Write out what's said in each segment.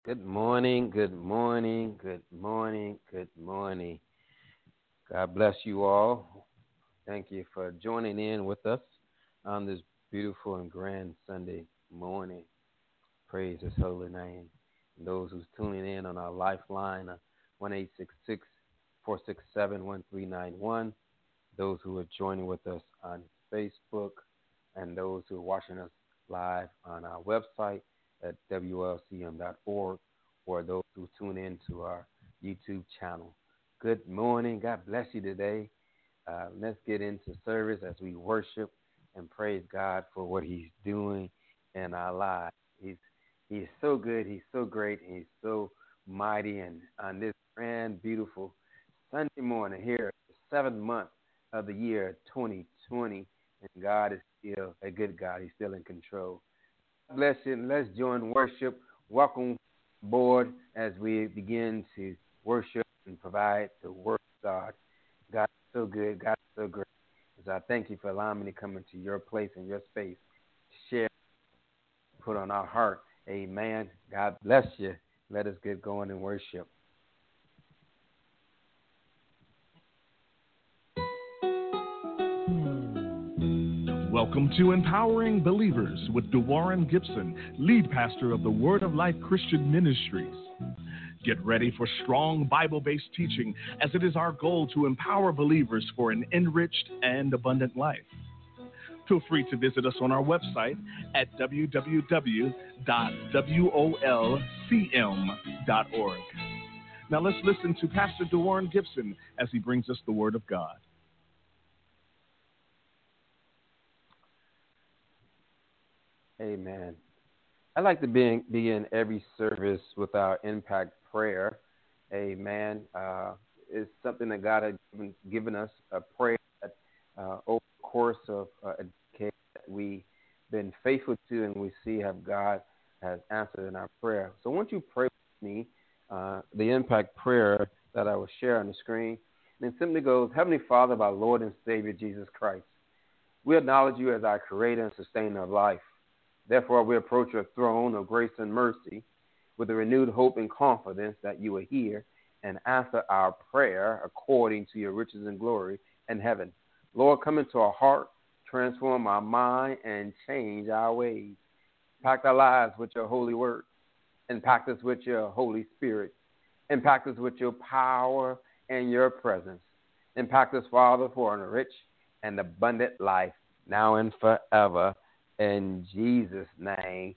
Good morning, good morning, good morning, good morning. God bless you all. Thank you for joining in with us on this beautiful and grand Sunday morning. Praise His holy name. And those who's tuning in on our lifeline, 1866 those who are joining with us on Facebook, and those who are watching us live on our website at WLCM.org, or those who tune in to our YouTube channel. Good morning. God bless you today. Let's get into service as we worship and praise God for what He's doing in our lives. He is so good. He's so great. He's so mighty. And on this grand, beautiful Sunday morning here, the seventh month of the year 2020, and God is still a good God. He's still in control. God bless you. And let's join worship. Welcome aboard as we begin to worship and provide the word of God. God is so good. God is so great. So I thank you for allowing me to come into your place and your space to share, put on our heart. Amen. God bless you. Let us get going in worship. Welcome to Empowering Believers with DeWarren Gibson, lead pastor of the Word of Life Christian Ministries. Get ready for strong Bible-based teaching, as it is our goal to empower believers for an enriched and abundant life. Feel free to visit us on our website at www.wolcm.org. Now let's listen to Pastor DeWarren Gibson as he brings us the Word of God. Amen. I like to begin every service with our impact prayer. Amen. It's something that God has given us, a prayer that over the course of a decade that we've been faithful to, and we see how God has answered in our prayer. So won't you pray with me the impact prayer that I will share on the screen? And it simply goes, Heavenly Father, of our Lord and Savior Jesus Christ, we acknowledge you as our creator and sustainer of life. Therefore, we approach your throne of grace and mercy with a renewed hope and confidence that you will hear and answer our prayer according to your riches and glory in heaven. Lord, come into our heart, transform our mind, and change our ways. Impact our lives with your holy word. Impact us with your Holy Spirit. Impact us with your power and your presence. Impact us, Father, for a rich and abundant life now and forever. In Jesus' name,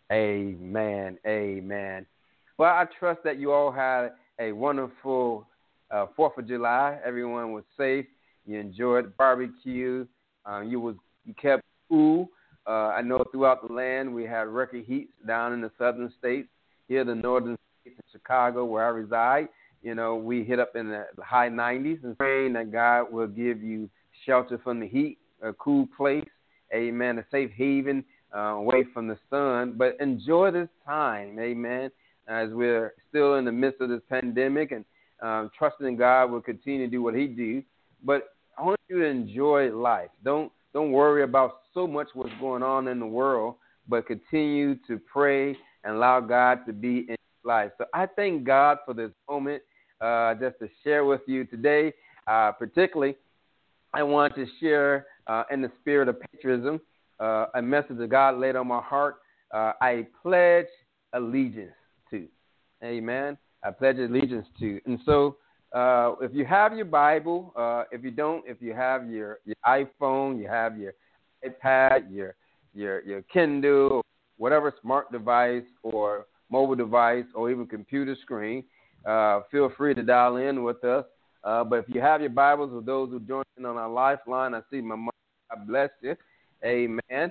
amen, amen. Well, I trust that you all had a wonderful 4th of July. Everyone was safe. You enjoyed the barbecue. You kept cool. I know throughout the land we had record heats down in the southern states. Here, the northern states in Chicago, where I reside, we hit up in the high 90s, and praying that God will give you shelter from the heat, a cool place. Amen. A safe haven away from the sun. But enjoy this time, amen, as we're still in the midst of this pandemic, and trusting God will continue to do what he do. But I want you to enjoy life. Don't worry about so much what's going on in the world, but continue to pray and allow God to be in your life. So I thank God for this moment just to share with you today. Particularly, I want to share in the spirit of patriotism a message that God laid on my heart. I pledge allegiance to. Amen. I pledge allegiance to. And so if you have your Bible, if you don't, if you have your iPhone, you have your iPad, your Kindle, whatever smart device or mobile device or even computer screen, feel free to dial in with us. But if you have your Bibles, or those who join in on our lifeline, I see my mom. God bless you. Amen.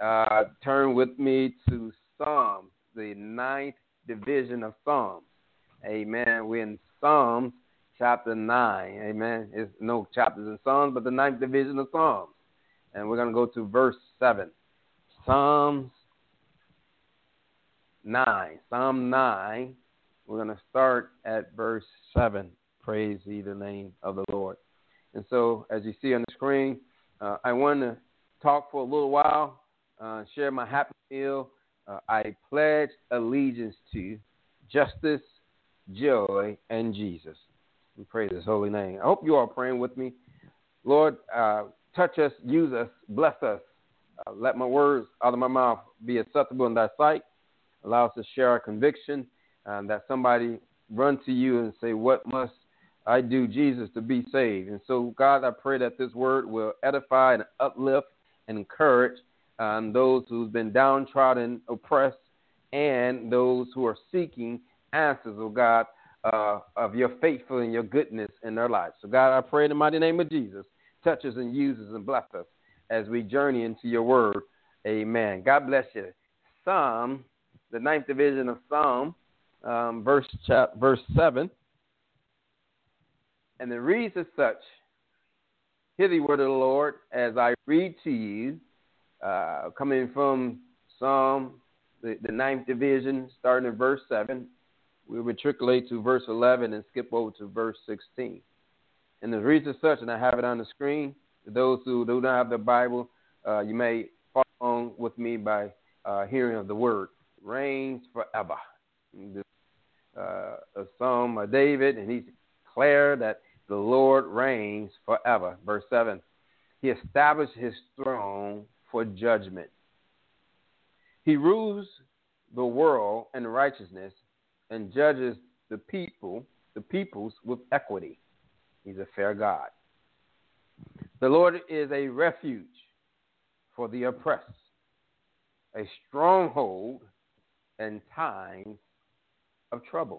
Turn with me to Psalms, the ninth division of Psalms. Amen. We're in Psalms chapter 9. Amen. There's no chapters in Psalms, but the ninth division of Psalms. And we're going to go to verse 7. Psalms 9. Psalm 9. We're going to start at verse 7. Praise ye the name of the Lord. And so, as you see on the screen, I want to talk for a little while, share my happy meal. I pledge allegiance to justice, joy, and Jesus. We praise his holy name. I hope you are praying with me. Lord, touch us, use us, bless us. Let my words out of my mouth be acceptable in thy sight. Allow us to share our conviction, that somebody run to you and say, what must I do, Jesus, to be saved? And so, God, I pray that this word will edify and uplift and encourage those who've been downtrodden, oppressed, and those who are seeking answers, oh God, of your faithful and your goodness in their lives. So, God, I pray in the mighty name of Jesus, touch us and use us and bless us as we journey into your word. Amen. God bless you. Psalm, the 9th division of Psalm, verse 7. And it reads as such: Hear the word of the Lord as I read to you, coming from Psalm, the 9th division, starting in verse 7. We matriculate to verse 11 and skip over to verse 16. And it reads as such, and I have it on the screen. For those who do not have the Bible, you may follow along with me by hearing of the word. Reigns forever. A psalm of David, and he declared that the Lord reigns forever. Verse 7, he established his throne for judgment. He rules the world in righteousness and judges the peoples with equity. He's a fair God. The Lord is a refuge for the oppressed, a stronghold in times of trouble.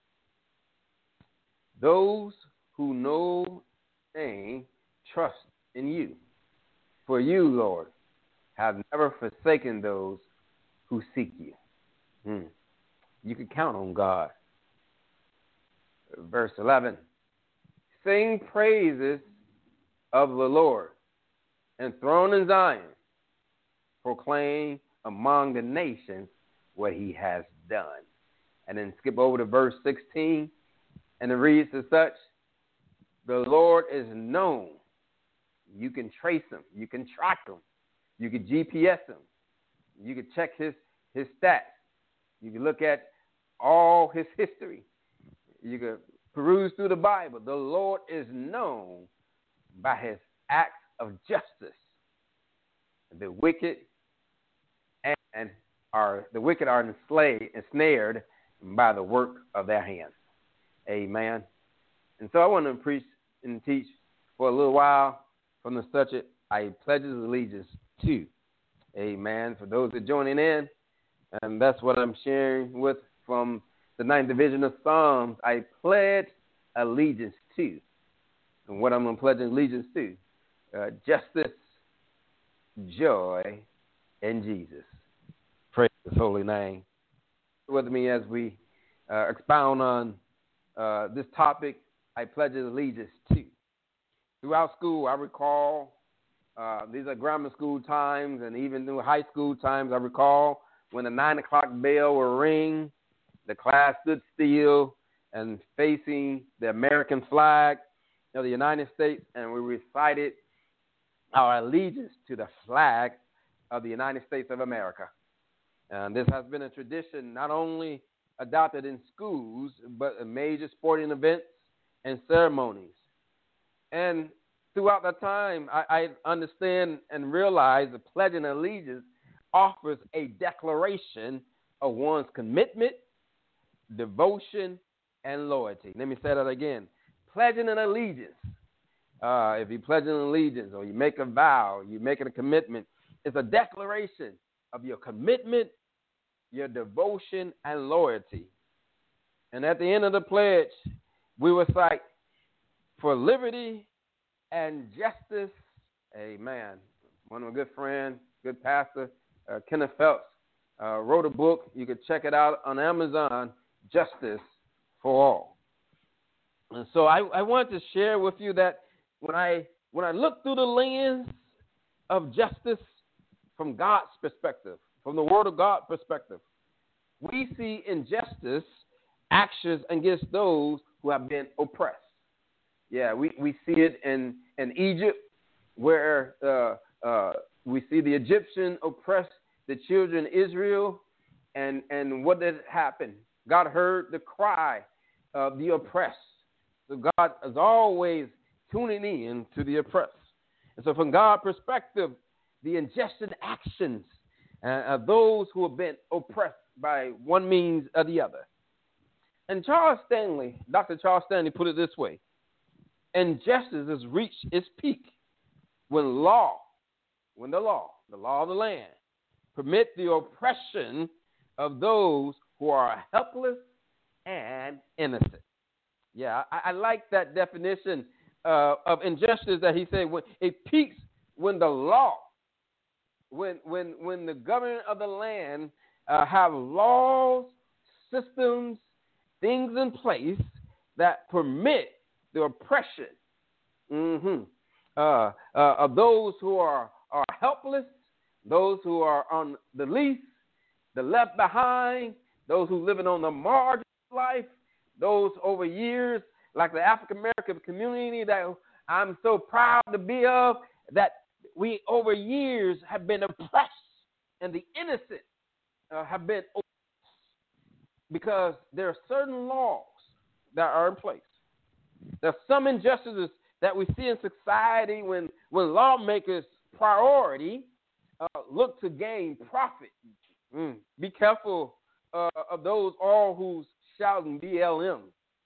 Those who know name trust in you. For you, Lord, have never forsaken those who seek you. You can count on God. Verse 11. Sing praises of the Lord, enthroned in Zion. Proclaim among the nations what he has done. And then skip over to verse 16, and it reads as such: The Lord is known. You can trace him. You can track him. You can GPS him. You can check his stats. You can look at all his history. You can peruse through the Bible. The Lord is known by his acts of justice. The wicked are ensnared by the work of their hands. Amen. And so I want to preach and teach for a little while from the subject, I pledge allegiance to. Amen. For those that are joining in, and that's what I'm sharing with from the 9th division of Psalms, I pledge allegiance to. And what I'm going to pledge allegiance to, justice, joy, and Jesus. Praise his holy name. With me as we expound on this topic, I pledge allegiance to. Throughout school, I recall, these are grammar school times, and even through high school times, I recall when the 9 o'clock bell will ring, the class stood still and facing the American flag of the United States, and we recited our allegiance to the flag of the United States of America. And this has been a tradition not only adopted in schools, but in major sporting events and ceremonies. And throughout that time, I understand and realize the pledging allegiance offers a declaration of one's commitment, devotion, and loyalty. Let me say that again. Pledging an allegiance. If you pledge an allegiance or you make a vow, you make it a commitment, it's a declaration of your commitment, your devotion, and loyalty. And at the end of the pledge, we recite, for liberty and justice. Amen. One of my good friends, good pastor, Kenneth Phelps, wrote a book. You can check it out on Amazon, Justice for All. And so I want to share with you that when I look through the lens of justice from God's perspective, from the Word of God perspective, we see injustice actions against those who have been oppressed. Yeah, we see it in Egypt, where we see the Egyptian oppress the children of Israel, and what did happen? God heard the cry of the oppressed. So God is always tuning in to the oppressed. And so from God's perspective, the injustice actions of those who have been oppressed by one means or the other. And Dr. Charles Stanley put it this way: injustice has reached its peak when the law of the land, permit the oppression of those who are helpless and innocent. Yeah, I like that definition of injustice that he said. When it peaks when the law, when the government of the land have laws, systems, things in place that permit the oppression of those who are helpless, those who are on the least, the left behind, those who living on the margin of life, those over years, like the African American community that I'm so proud to be of, that we over years have been oppressed, and the innocent have been oppressed because there are certain laws that are in place. There are some injustices that we see in society when lawmakers' priority look to gain profit. Be careful of those all who's shouting BLM.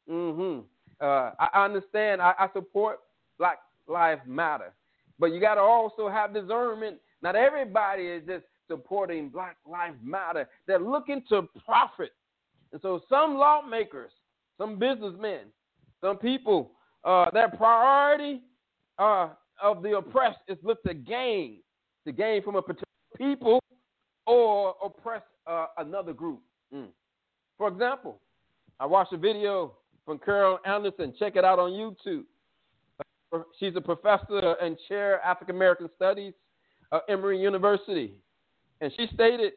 I understand. I support Black Lives Matter, but you got to also have discernment. Not everybody is just supporting Black Lives Matter. They're looking to profit, and so some lawmakers, some businessmen, some people, their priority of the oppressed is look to gain from a particular people or oppress another group. For example, I watched a video from Carol Anderson. Check it out on YouTube. She's a professor and chair African American Studies at Emory University. And she stated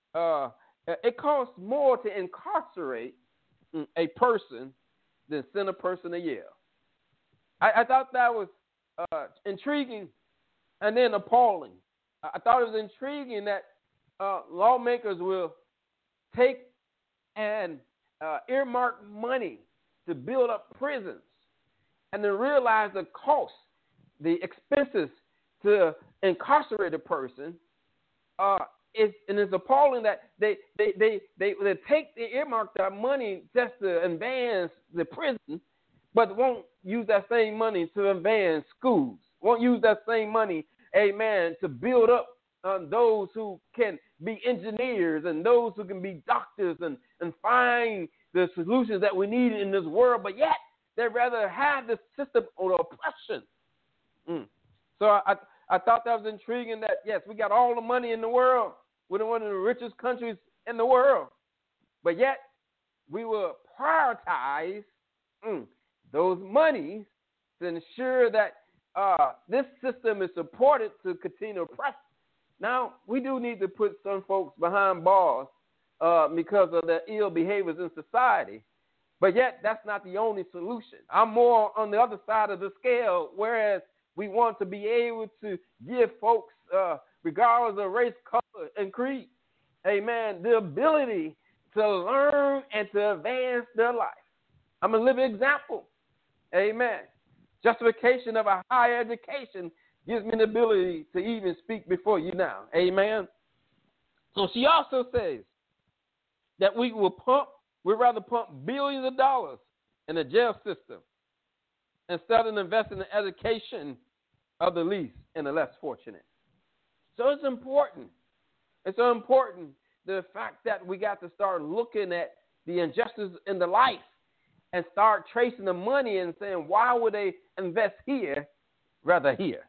it costs more to incarcerate a person than send a person to Yale. I thought that was intriguing and then appalling. I thought it was intriguing that lawmakers will take and earmark money to build up prisons and then realize the cost, the expenses to incarcerate a person. It's appalling that they take the earmark that money just to advance the prison, but won't use that same money to advance schools. Won't use that same money, amen, to build up those who can be engineers and those who can be doctors and find the solutions that we need in this world, but yet they'd rather have this system of oppression. So I thought that was intriguing that, yes, we got all the money in the world. We're one of the richest countries in the world, but yet we will prioritize those monies to ensure that this system is supported to continue to oppress. Now, we do need to put some folks behind bars because of their ill behaviors in society, but yet that's not the only solution. I'm more on the other side of the scale, whereas we want to be able to give folks, regardless of race, color, and creed, amen, the ability to learn and to advance their life. I'm a living example, amen. Justification of a higher education gives me the ability to even speak before you now, amen. So she also says that we'd rather pump billions of dollars in the jail system instead of investing in education of the least and the less fortunate. So it's important. It's so important, the fact that we got to start looking at the injustice in the life and start tracing the money and saying, why would they invest here rather here?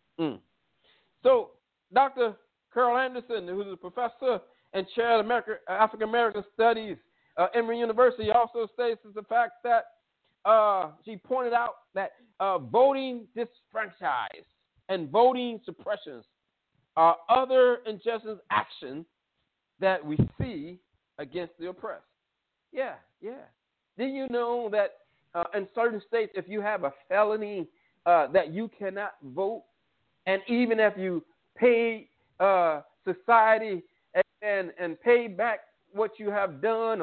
So Dr. Carol Anderson, who's a professor and chair of African American Studies at Emory University, also states the fact that she pointed out that voting disfranchised and voting suppressions are other injustice actions that we see against the oppressed. Yeah. Did you know that in certain states, if you have a felony, that you cannot vote? And even if you pay society and pay back what you have done, or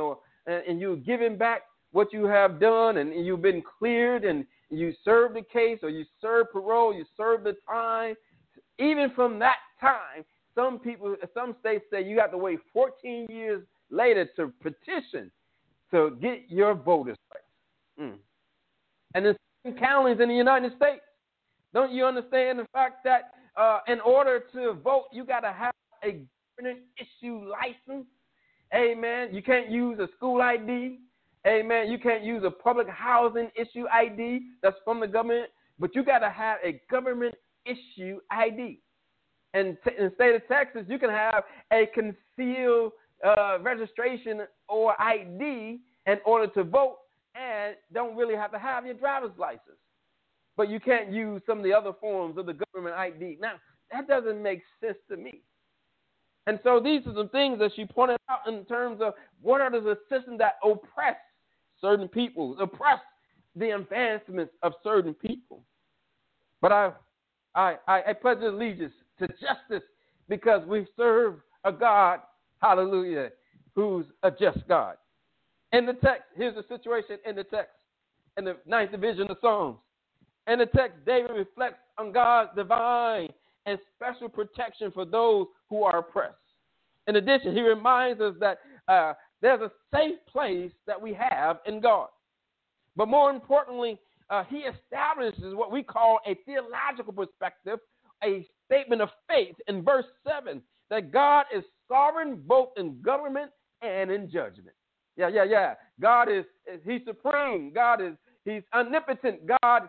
and you're giving back what you have done, and you've been cleared, and you serve the case, or you serve parole, you serve the time. Even from that time, some states say you have to wait 14 years later to petition to get your voter's rights. And in some counties in the United States, don't you understand the fact that in order to vote, you got to have a government issue license? Amen. You can't use a school ID. Amen. You can't use a public housing issue ID that's from the government, but you got to have a government issue ID. And in the state of Texas, you can have a concealed registration or ID in order to vote, and don't really have to have your driver's license. But you can't use some of the other forms of the government ID. Now, that doesn't make sense to me. And so these are some things that she pointed out in terms of what are the systems that oppress certain people, oppress the advancements of certain people. But I pledge allegiance to justice because we serve a God, hallelujah, who's a just God. In the text, here's the situation in the text, in the 9th division of Psalms. In the text, David reflects on God's divine and special protection for those who are oppressed. In addition, he reminds us that there's a safe place that we have in God. But more importantly, he establishes what we call a theological perspective, a statement of faith in verse 7, that God is sovereign both in government and in judgment. Yeah. God he's supreme. He's omnipotent. God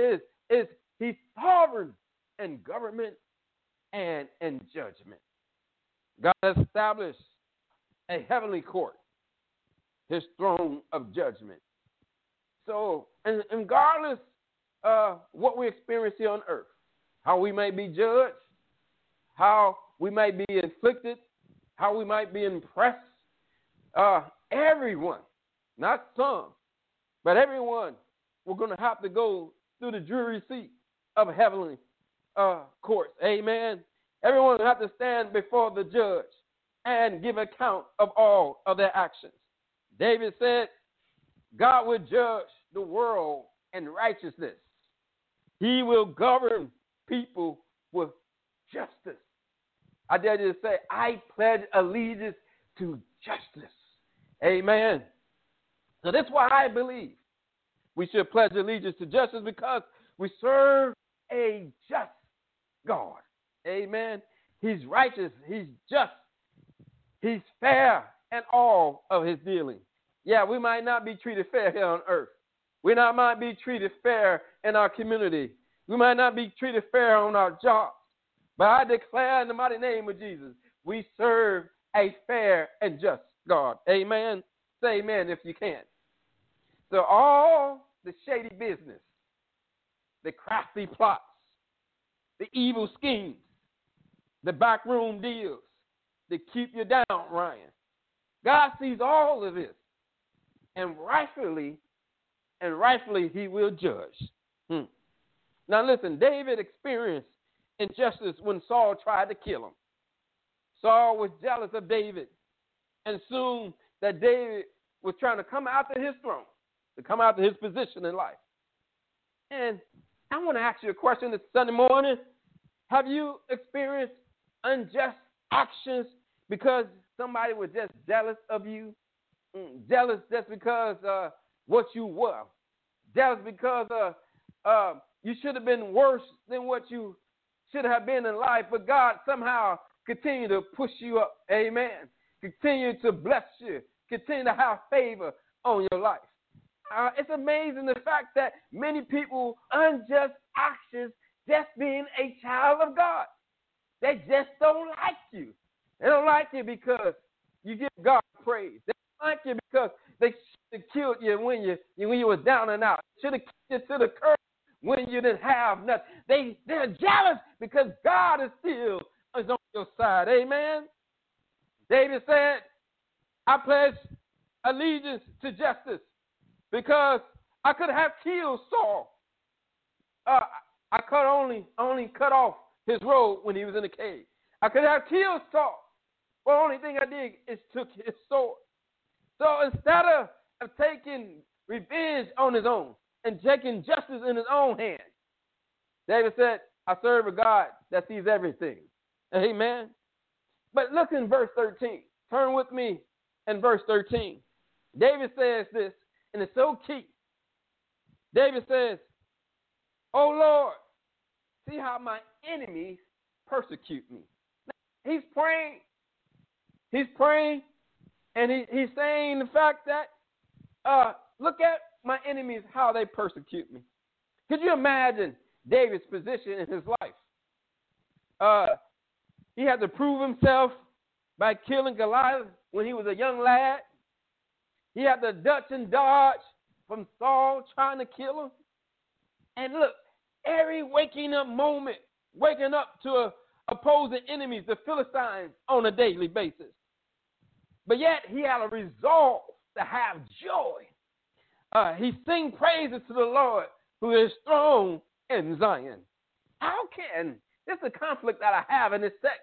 he's sovereign in government and in judgment. God established a heavenly court, his throne of judgment. So, and regardless of what we experience here on earth, how we may be judged, how we might be inflicted, how we might be impressed, everyone, not some, but everyone, we're going to have to go through the jury seat of heavenly courts. Amen. Everyone will have to stand before the judge and give account of all of their actions. David said, God will judge the world in righteousness. He will govern people with justice. I dare you to say, I pledge allegiance to justice. Amen. So that's why I believe we should pledge allegiance to justice, because we serve a just God. Amen. He's righteous. He's just. He's fair in all of his dealings. Yeah, we might not be treated fair here on earth. We might be treated fair in our community. We might not be treated fair on our jobs. But I declare in the mighty name of Jesus, we serve a fair and just God. Amen. Say amen if you can. So all the shady business, the crafty plots, the evil schemes, the backroom deals that keep you down, Ryan. God sees all of this. And rightfully he will judge. Now listen, David experienced injustice when Saul tried to kill him. Saul was jealous of David and assumed that David was trying to come after his throne, to come after his position in life. And I want to ask you a question this Sunday morning. Have you experienced unjust actions because somebody was just jealous of you? Jealous just because what you were. Jealous because you should have been worse than what you should have been in life, but God somehow continued to push you up. Amen. Continue to bless you. Continue to have favor on your life. It's amazing the fact that many people, unjust actions, just being a child of God. They just don't like you. They don't like you because you give God praise. They don't like you because they should have killed you when you were down and out. Should have kicked you to the curb when you didn't have nothing. They're jealous because God is still on your side. Amen. David said, I pledge allegiance to justice because I could have killed Saul. I could only cut off his robe when he was in the cave. I could have killed Saul. But the only thing I did is took his sword. So instead of taking revenge on his own and taking justice in his own hand, David said, I serve a God that sees everything. Amen. But look in verse 13. Turn with me in verse 13. David says this, and it's so key. David says, oh Lord, see how my enemies persecute me. Now, he's praying. He's praying, and he's saying the fact that, look at my enemies, how they persecute me. Could you imagine David's position in his life? He had to prove himself by killing Goliath when he was a young lad. He had to duck and dodge from Saul trying to kill him. And look, every waking up moment, waking up to opposing enemies, the Philistines, on a daily basis. But yet he had a resolve to have joy. He sing praises to the Lord who is strong in Zion. How can, this is a conflict that I have in this text.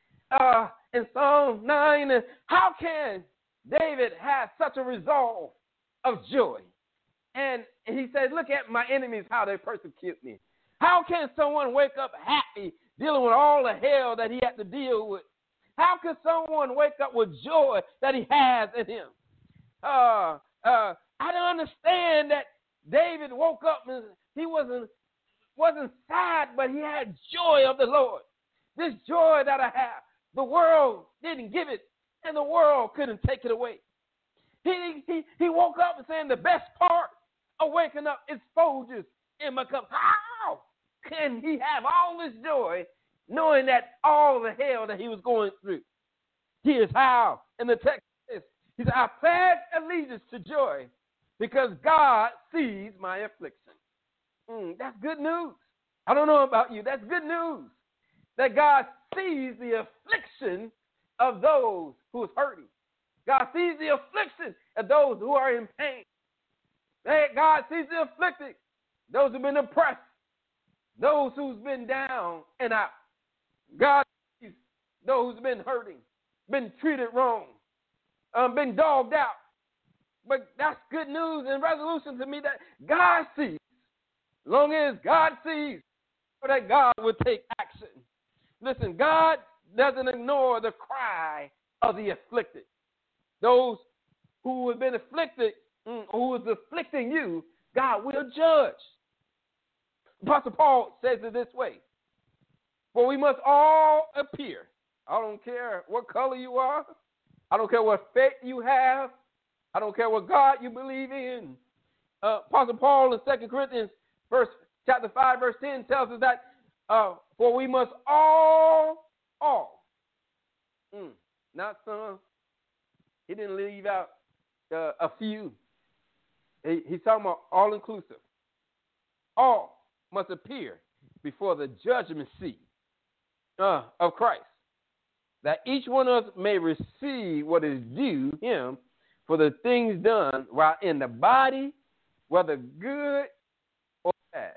In Psalm 9, how can David have such a resolve of joy? And he said, look at my enemies, how they persecute me. How can someone wake up happy dealing with all the hell that he had to deal with? How can someone wake up with joy that he has in him? I don't understand that David woke up and he wasn't sad, but he had joy of the Lord. This joy that I have, the world didn't give it, and the world couldn't take it away. He woke up and saying the best part of waking up is Folgers in my cup. How can he have all this joy knowing that all the hell that he was going through? Here's how. In the text, he said, I pledge allegiance to joy because God sees my affliction. That's good news. I don't know about you. That's good news. That God sees the affliction of those who is hurting. God sees the affliction of those who are in pain. God sees the afflicted, those who've been oppressed, those who's been down and out. God sees those who've been hurting, been treated wrong, been dogged out. But that's good news and resolution to me that God sees. As long as God sees, that God will take action. Listen, God doesn't ignore the cry of the afflicted. Those who have been afflicted, who is afflicting you, God will judge. Apostle Paul says it this way, for we must all appear. I don't care what color you are. I don't care what faith you have. I don't care what God you believe in. Apostle Paul in 2 Corinthians chapter 5, verse 10 tells us that for we must all, not some. He didn't leave out a few. He's talking about all inclusive. All must appear before the judgment seat of Christ, that each one of us may receive what is due him for the things done while in the body, whether good or bad.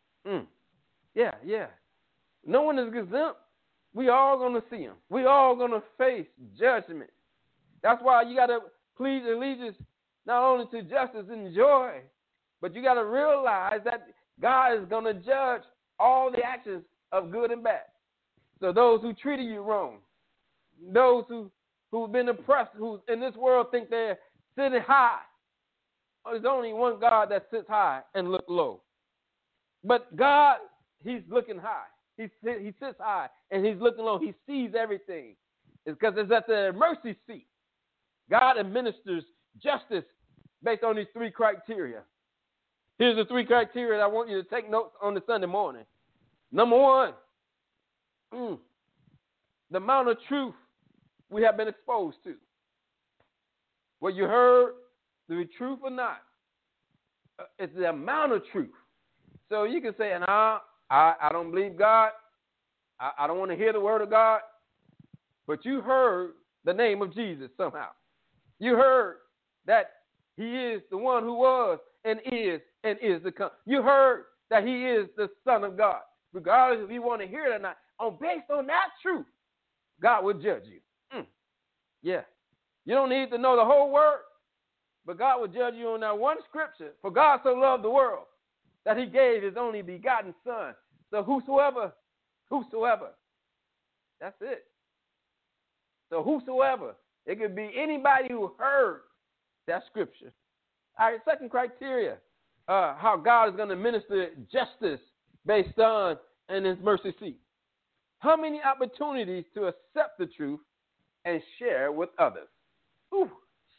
Yeah. No one is exempt. We all going to see him. We all going to face judgment. That's why you got to plead allegiance not only to justice and joy, but you got to realize that God is going to judge all the actions of good and bad. So those who treated you wrong, those who've been oppressed, who in this world think they're sitting high. There's only one God that sits high and looks low. But God, he's looking high. He sits high and he's looking low. He sees everything. It's because it's at the mercy seat. God administers justice based on these three criteria. Here's the three criteria that I want you to take notes on the Sunday morning. Number one, the amount of truth we have been exposed to. What you heard, the truth or not, it's the amount of truth. So you can say, I don't believe God. I don't want to hear the word of God. But you heard the name of Jesus somehow. You heard that he is the one who was and is to come. You heard that he is the Son of God. Regardless if you want to hear it or not, based on that truth, God will judge you. Yeah. You don't need to know the whole word. But God will judge you on that one scripture. For God so loved the world that he gave his only begotten son. So whosoever, that's it. So whosoever, it could be anybody who heard that scripture. All right, second criteria, how God is going to minister justice based on in his mercy seat. How many opportunities to accept the truth and share with others? Ooh,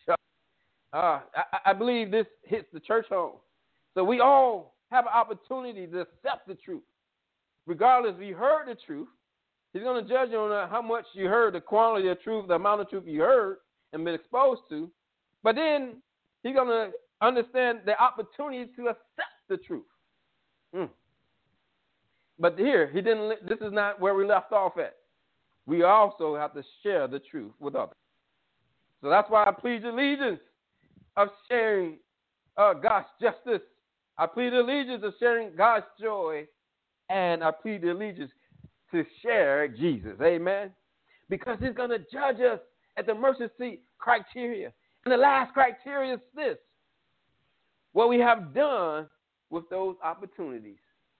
I believe this hits the church home. So we all have an opportunity to accept the truth. Regardless if you heard the truth, he's going to judge you on how much you heard, the quality of truth, the amount of truth you heard and been exposed to. But then he's going to understand the opportunity to accept the truth. But here, he didn't. This is not where we left off at. We also have to share the truth with others. So that's why I plead the allegiance of sharing God's justice. I plead the allegiance of sharing God's joy. And I plead the allegiance to share Jesus. Amen. Because he's going to judge us at the mercy seat criteria. And the last criteria is this: what we have done with those opportunities.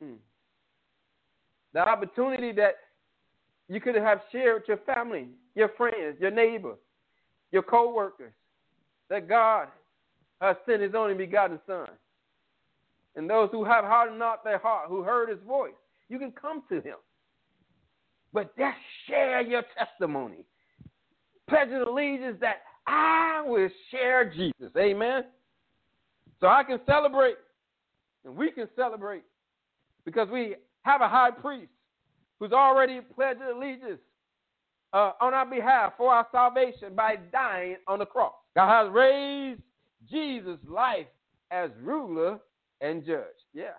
The opportunity that you could have shared with your family, your friends, your neighbor, your co-workers, that God has sent his only begotten son. And those who have hardened not their heart, who heard his voice, you can come to him. But just share your testimony. Pledge allegiance that I will share Jesus. Amen. So I can celebrate, and we can celebrate, because we have a high priest who's already pledged allegiance on our behalf for our salvation by dying on the cross. God has raised Jesus' life as ruler and judge. Yeah.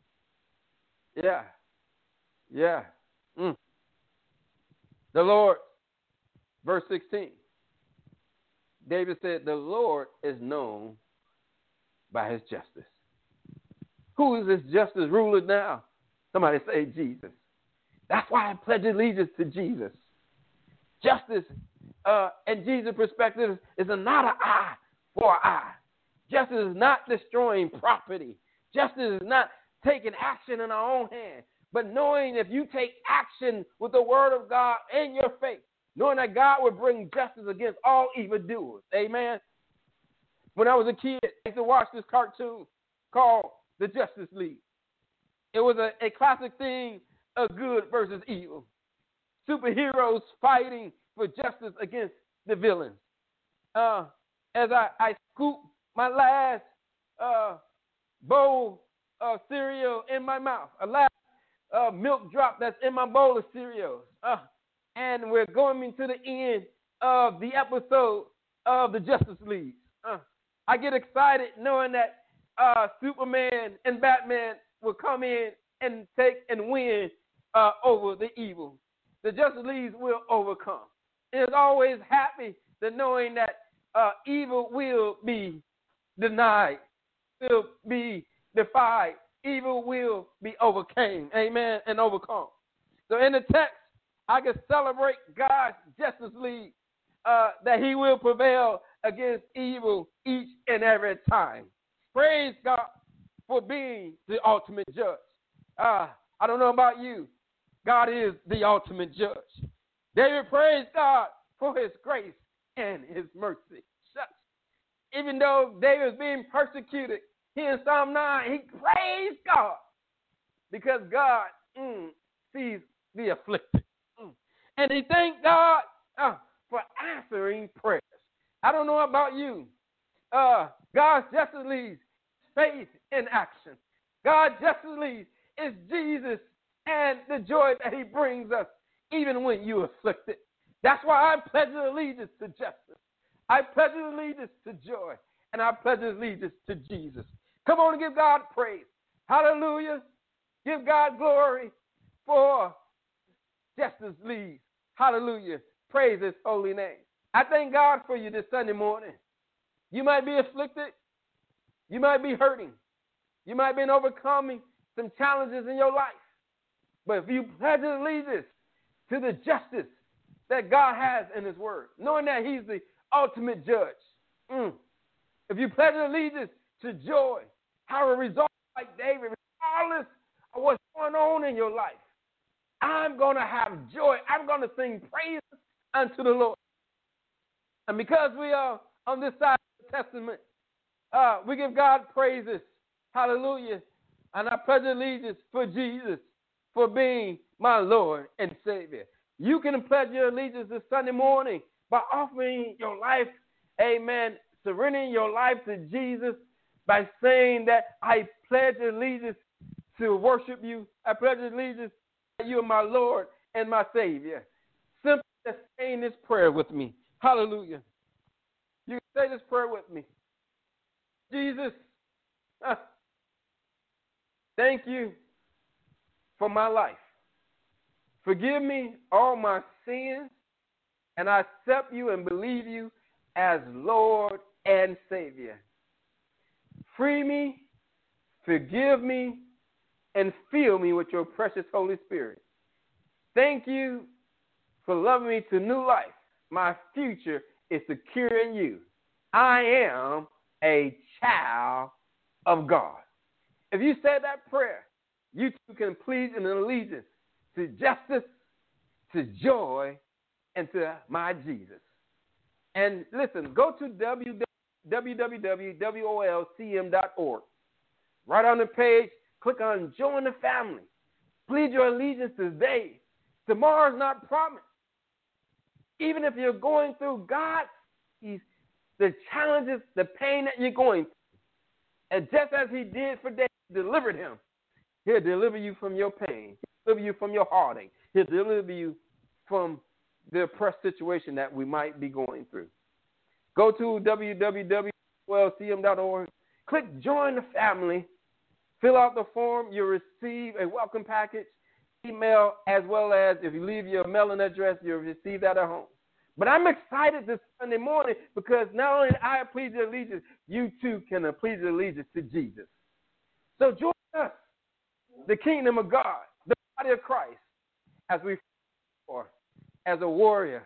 The Lord, verse 16, David said, the Lord is known by his justice. Who is this justice ruler now? Somebody say Jesus. That's why I pledge allegiance to Jesus. Justice, in Jesus' perspective, is not an eye for an eye. Justice is not destroying property. Justice is not taking action in our own hand, but knowing if you take action with the word of God in your faith, knowing that God will bring justice against all evildoers. Amen. When I was a kid, I used to watch this cartoon called The Justice League. It was a classic thing of good versus evil. Superheroes fighting for justice against the villains. As I scoop my last bowl of cereal in my mouth, a last milk drop that's in my bowl of cereal, and we're going into the end of the episode of the Justice League. I get excited knowing that Superman and Batman will come in and take and win over the evil. The Justice League will overcome. It's always happy to knowing that evil will be denied, will be defied. Evil will be overcame, amen, and overcome. So in the text, I can celebrate God's Justice League, that he will prevail against evil each and every time. Praise God for being the ultimate judge. I don't know about you. God is the ultimate judge. David praised God for his grace and his mercy. Even though David was being persecuted, here in Psalm 9, he praised God because God sees the afflicted. And he thanked God for answering prayers. I don't know about you. God's Justice League, faith in action. God's Justice League is Jesus and the joy that he brings us even when you're afflicted. That's why I pledge allegiance to justice. I pledge allegiance to joy. And I pledge allegiance to Jesus. Come on and give God praise. Hallelujah. Give God glory for Justice League. Hallelujah. Praise his holy name. I thank God for you this Sunday morning. You might be afflicted. You might be hurting. You might be overcoming some challenges in your life. But if you pledge allegiance to the justice that God has in his word, knowing that he's the ultimate judge, If you pledge allegiance to joy, have a result like David, regardless of what's going on in your life, I'm going to have joy. I'm going to sing praises unto the Lord. And because we are on this side of the Testament, we give God praises. Hallelujah. And I pledge allegiance for Jesus, for being my Lord and Savior. You can pledge your allegiance this Sunday morning by offering your life, amen, surrendering your life to Jesus by saying that I pledge allegiance to worship you. I pledge allegiance that you are my Lord and my Savior. Simply just saying this prayer with me. Hallelujah. You can say this prayer with me. Jesus, thank you for my life. Forgive me all my sins, and I accept you and believe you as Lord and Savior. Free me, forgive me, and fill me with your precious Holy Spirit. Thank you for loving me to new life. My future is secure in you. I am a child of God. If you said that prayer, you too can plead an allegiance to justice, to joy, and to my Jesus. And listen, go to www.wolcm.org. Right on the page, click on Join the Family. Plead your allegiance today. Tomorrow's not promised. Even if you're going through, God sees the challenges, the pain that you're going through. And just as he did for David, delivered him, he'll deliver you from your pain. He'll deliver you from your heartache. He'll deliver you from the oppressed situation that we might be going through. Go to www.wolcm.org. Click Join the Family. Fill out the form. You'll receive a welcome package, email, as well as if you leave your mailing address, you'll receive that at home. But I'm excited this Sunday morning because not only I plead your allegiance, you too can plead your allegiance to Jesus. So join us, the kingdom of God, the body of Christ, as we fight as a warrior,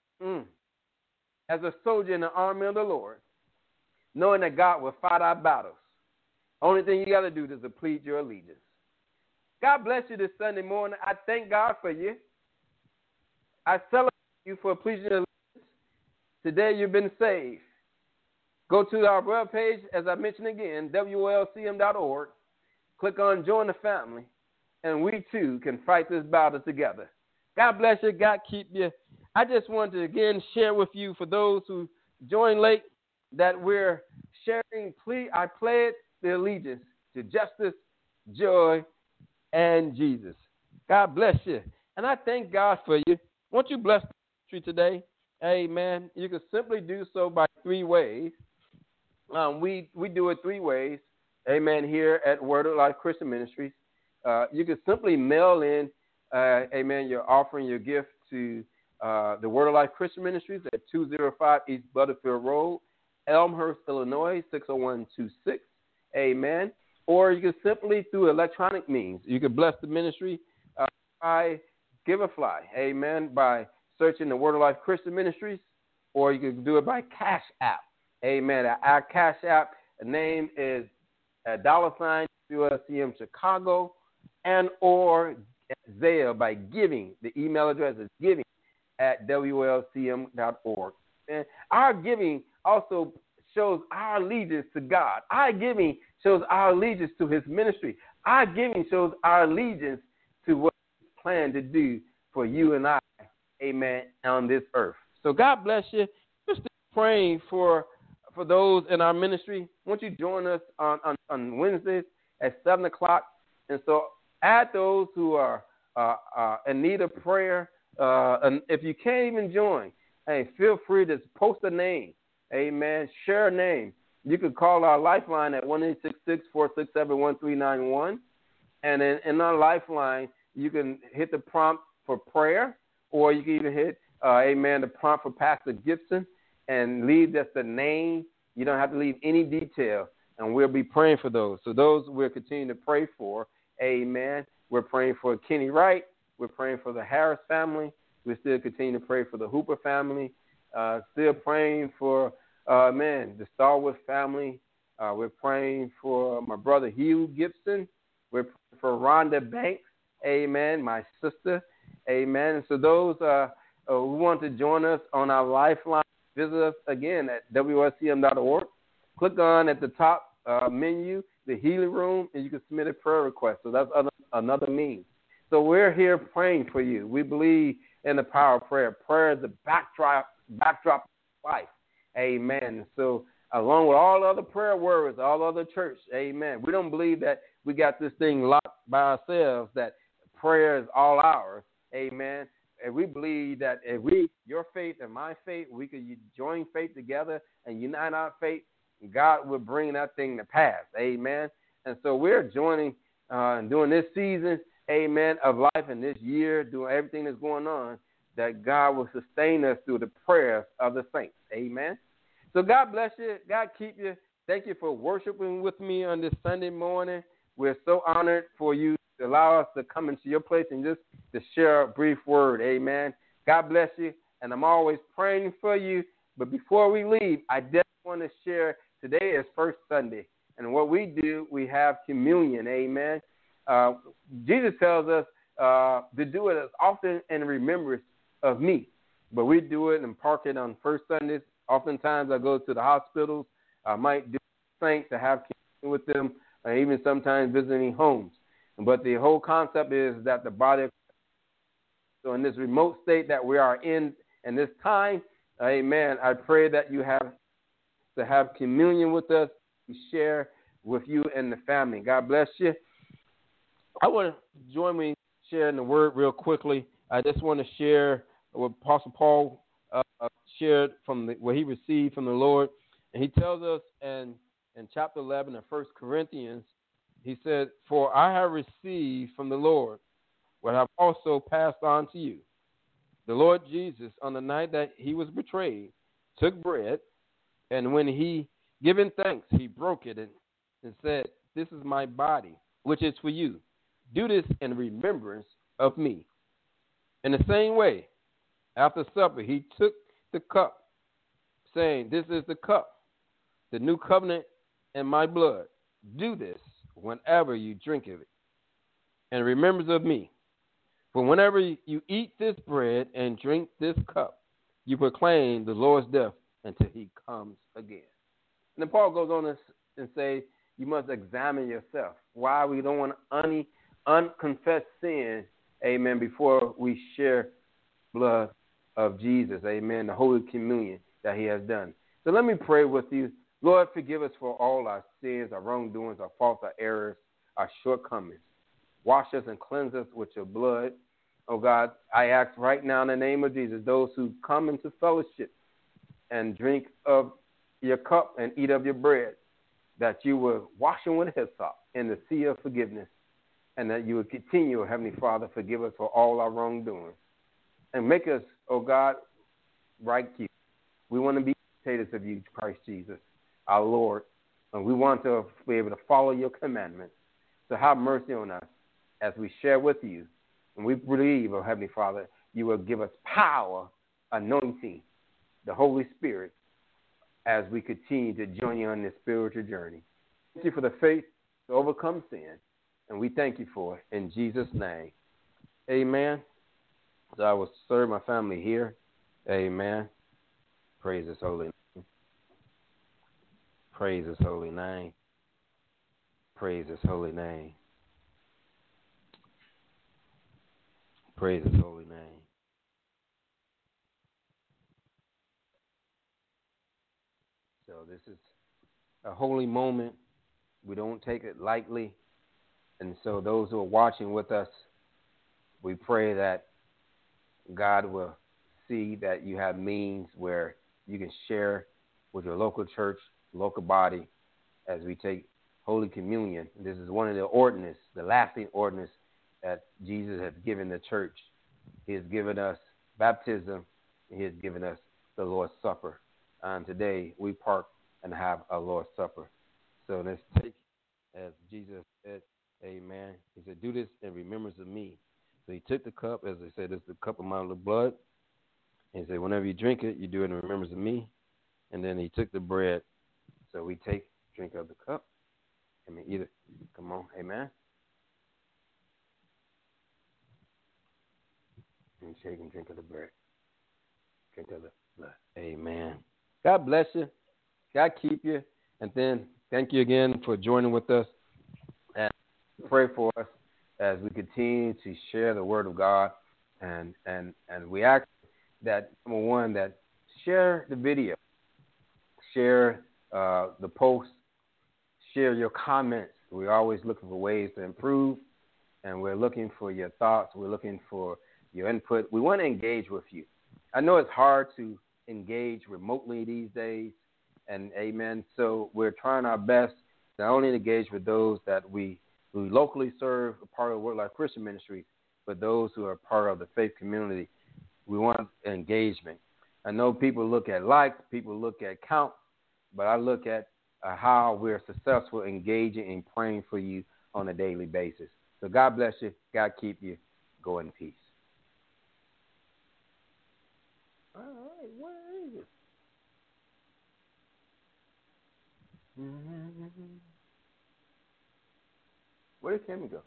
as a soldier in the army of the Lord, knowing that God will fight our battles. Only thing you got to do is to plead your allegiance. God bless you this Sunday morning. I thank God for you. I celebrate you for pleasing your allegiance. Today you've been saved. Go to our webpage, as I mentioned again, wolcm.org. Click on Join the Family, and we too can fight this battle together. God bless you. God keep you. I just wanted to again share with you, for those who joined late, that we're sharing. I pledge the allegiance to justice, joy, and Jesus. God bless you. And I thank God for you. Won't you bless the ministry today? Amen. You can simply do so by three ways. We do it three ways. Amen. Here at Word of Life Christian Ministries. You can simply mail in, amen, your offering, your gift to the Word of Life Christian Ministries at 205 East Butterfield Road, Elmhurst, Illinois, 60126. Amen. Or you can simply, through electronic means, you can bless the ministry by Giverfly. Amen. By searching the Word of Life Christian Ministries, or you can do it by Cash App. Amen. Our Cash App name is $WLCM Chicago, and or Zelle by giving. The email address is giving@wolcm.org. And our giving also shows our allegiance to God. Our giving shows our allegiance to his ministry. Our giving shows our allegiance to what he's planned to do for you and I, amen, on this earth. So God bless you. We're still praying for those in our ministry. Won't you join us on Wednesdays at 7 o'clock? And so add those who are in need of prayer. And if you can't even join, hey, feel free to post a name. Amen. Share a name. You can call our lifeline at 1-866-467-1391. And in our lifeline, you can hit the prompt for prayer, or you can even hit, amen, the prompt for Pastor Gibson, and leave just the name. You don't have to leave any detail, and we'll be praying for those. So those we'll continue to pray for. Amen. We're praying for Kenny Wright. We're praying for the Harris family. We still continue to pray for the Hooper family. Still praying for Man, the Starwood family. We're praying for my brother Hugh Gibson. We're praying for Rhonda Banks. Amen. My sister. Amen. And so those who want to join us on our lifeline, visit us again at WSCM.org. Click on at the top menu, the Healing Room, and you can submit a prayer request. So that's another means. So we're here praying for you. We believe in the power of prayer. Prayer is the backdrop of life. Amen. So along with all other prayer warriors, all other church, amen. We don't believe that we got this thing locked by ourselves, that prayer is all ours. Amen. And we believe that if your faith and my faith, we could join faith together and unite our faith, God will bring that thing to pass. Amen. And so we're joining during this season, amen, of life and this year, doing everything that's going on, that God will sustain us through the prayers of the saints. Amen. So God bless you. God keep you. Thank you for worshiping with me on this Sunday morning. We're so honored for you to allow us to come into your place and just to share a brief word. Amen. God bless you. And I'm always praying for you. But before we leave, I definitely want to share, today is First Sunday. And what we do, we have communion. Amen. Jesus tells us to do it as often in remembrance of me. But we do it and park it on First Sundays. Oftentimes I go to the hospitals. I might do saints to have communion with them, or even sometimes visiting homes. But the whole concept is that the body of Christ. So in this remote state that we are in this time, amen, I pray that you have to have communion with us, to share with you and the family. God bless you. I want to join me sharing the word real quickly. I just want to share what Apostle Paul shared from what he received from the Lord. And he tells us in chapter 11 of 1 Corinthians, he said, "For I have received from the Lord what I have also passed on to you. The Lord Jesus, on the night that he was betrayed, took bread, and when he given thanks, he broke it and said, 'This is my body, which is for you. Do this in remembrance of me.' In the same way, after supper, he took the cup, saying, 'This is the cup, the new covenant in my blood. Do this whenever you drink of it, in remembrance of me. For whenever you eat this bread and drink this cup, you proclaim the Lord's death until he comes again.'" And then Paul goes on and say, you must examine yourself. Why we don't want any unconfessed sin, amen, before we share blood of Jesus, amen, the Holy Communion that he has done. So let me pray with you. Lord, forgive us for all our sins, our wrongdoings, our faults, our errors, our shortcomings. Wash us and cleanse us with your blood. Oh, God, I ask right now in the name of Jesus, those who come into fellowship and drink of your cup and eat of your bread, that you will wash them with hyssop in the sea of forgiveness, and that you will continue, Heavenly Father, forgive us for all our wrongdoings. And make us, oh God, right you. We want to be imitators of you, Christ Jesus, our Lord, and we want to be able to follow your commandments. So have mercy on us as we share with you. And we believe, oh Heavenly Father, you will give us power, anointing, the Holy Spirit, as we continue to join you on this spiritual journey. Thank you for the faith to overcome sin, and we thank you for it in Jesus' name. Amen. So I will serve my family here. Amen. Praise his holy name. Praise his holy name. Praise his holy name. Praise his holy name. So this is a holy moment. We don't take it lightly. And so those who are watching with us, we pray that God will see that you have means where you can share with your local church, local body, as we take Holy Communion. This is one of the ordinances, the lasting ordinance that Jesus has given the church. He has given us baptism, and he has given us the Lord's Supper. And today we park and have a Lord's Supper. So let's take, as Jesus said, amen. He said, "Do this in remembrance of me." So he took the cup, as I said, this is the cup of my blood. And he said, whenever you drink it, you do it in remembrance of me. And then he took the bread. So we drink of the cup. I mean, either. Come on, amen. And shake and drink of the bread. Drink of the blood. Amen. God bless you. God keep you. And then thank you again for joining with us. And pray for us as we continue to share the word of God. And we ask that, number one, that share the video, share the post, share your comments. We're always looking for ways to improve, and we're looking for your thoughts. We're looking for your input. We want to engage with you. I know it's hard to engage remotely these days, and amen. So we're trying our best to not only engage with those that we locally serve, a part of Word Life Christian Ministries, but those who are part of the faith community. We want engagement. I know people look at likes, people look at counts, but I look at how we're successful engaging and praying for you on a daily basis. So God bless you. God keep you. Go in peace. All right, where is it? Where did Kimmy go?